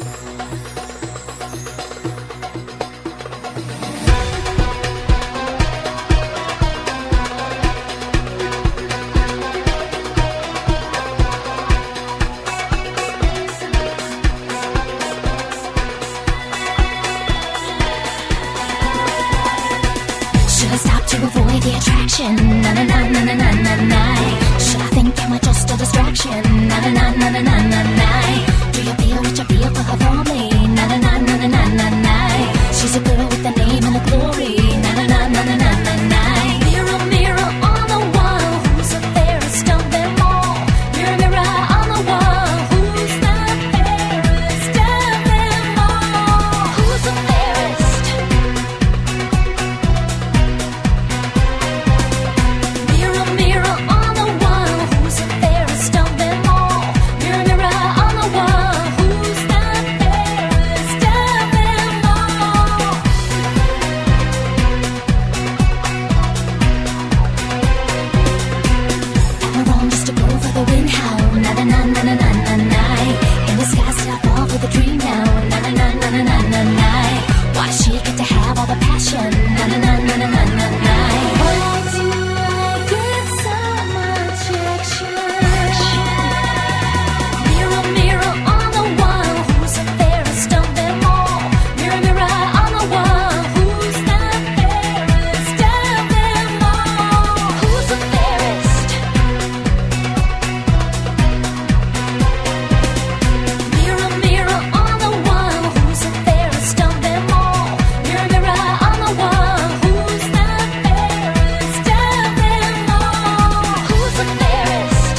Should I stop to avoid the attraction? Na na na na na na na na. Should I think am I just a distraction? Na na na na na na na na. Do you feel what you feel for her for me? Na na na na na na na na. She's a girl with the name and the glory. Na na na na na na na na. Mirror, mirror on the wall, who's the fairest of them all? Mirror, mirror on the wall, who's the fairest of them all? Who's the fairest? Mirror, mirror on the wall, who's the fairest of them all? Mirror, mirror on the wall, who's the fairest of them all? Am I wrong just to go for the wind howl? Na na na na na na na na. In the sky, still I fall for the dream now. Na na na na na na na na. Why does she get to have all the passion? Na na na na na na na na. Why do I get so much action? Mirror, mirror on the wall, who's the fairest of them all? Mirror, mirror on the wall, who's the fairest of them all? Who's the fairest? Mirror, mirror on the wall, who's the fairest of them all? Mirror, mirror on the wall, who's the fairest of them all? Who's the fairest?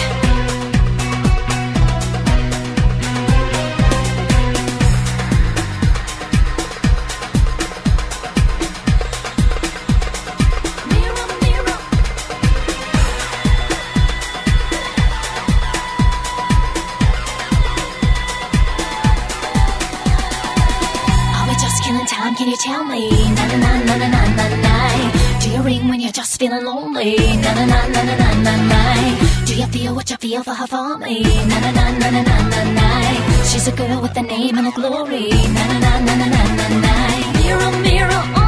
Mirror, mirror. Are we just killing time? Can you tell me? Na na na na na na na na. Do you ring when you're just feeling lonely? Na na na na na na na na. Do you feel what you feel for her for me? Na na na na na na na na. She's a girl with the name and the glory. Na na na na na na na na. Mirror, mirror on